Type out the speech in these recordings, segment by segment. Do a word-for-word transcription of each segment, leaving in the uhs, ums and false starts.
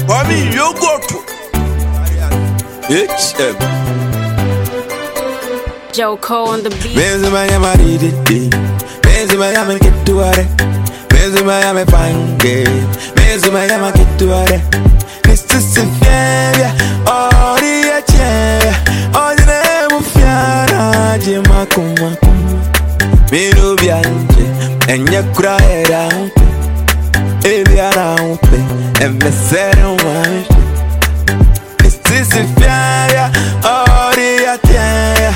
I mean, you go to H M Joe Cole on the beat. Benzema ya maridi Benzema ya me kitu are Benzema ya me pange Benzema ya me kitu are Mister Sifia Ori ya che Ori ne mufiara Jima kuma Minu bianje Enye kura era Ebi ara umpe Eme sere umaje Mister Sifia Ori ya che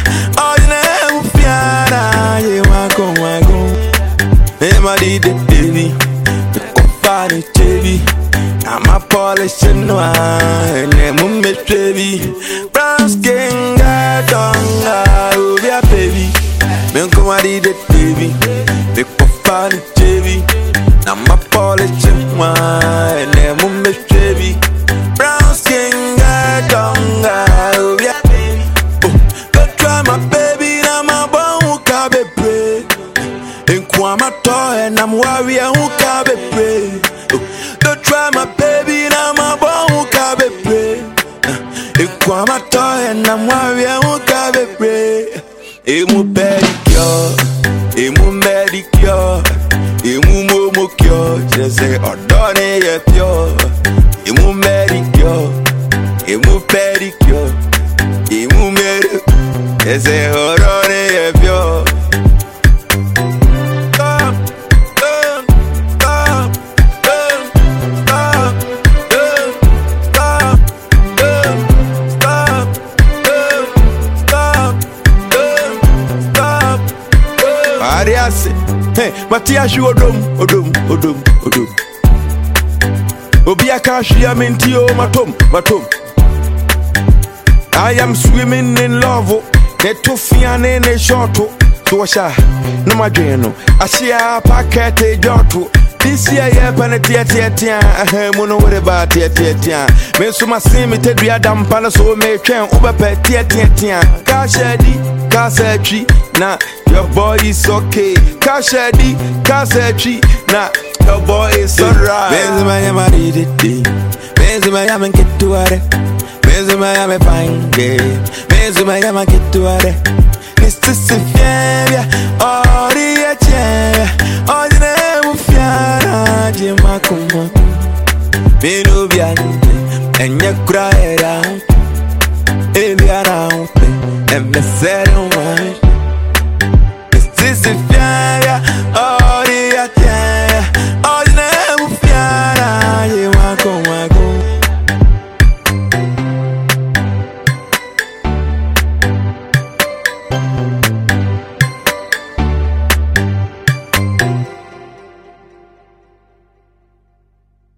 Emadi de baby, the confiding baby. I'm a polishing noir, and I'm a miss baby. Brown skin, got on, oh yeah, baby. Men come out de baby, the confiding baby. I'm a polishing noir, and I'm a miss baby. Brown skin, got on, oh yeah, baby. Oh, go try my baby, now my bone can be brave. I'm a toy and I'm warrior who can be brave. Don't try my baby, now my bone who can be brave. I'm a toy and I'm warrior who can be brave. Emu pedicure, emu medicure, emu momocure. Just say, oh, don't you pure. Emu medicure, emu pedicure, emu medicure. Just say, oh, don't you pure. Hey, Matia shi odom, odom, odom, odom. Obia kashi ya minti o matom, matom. I am swimming in love. Ne tofiane ne shorto. So washa, no madreno. Asia pakete joto. This year yeah panetia tia tia. Mono wore ba tia tia tia. Me suma simi te dua dampana so me twen obepe tia tia tia. Kashedi, kasetri na. Your boy is okay. Kashedi, kasetri na. Your boy is alright. Benzema ya maridi, Benzema ya me kitu are, Benzema ya me pange, Benzema ya me kitu are. Mister Sifia, ori ya che, ori ne mufiara jima kuma. Minu bianje, enye kura era, ebi ara umpe, eme sere umaje. Mister Sifia,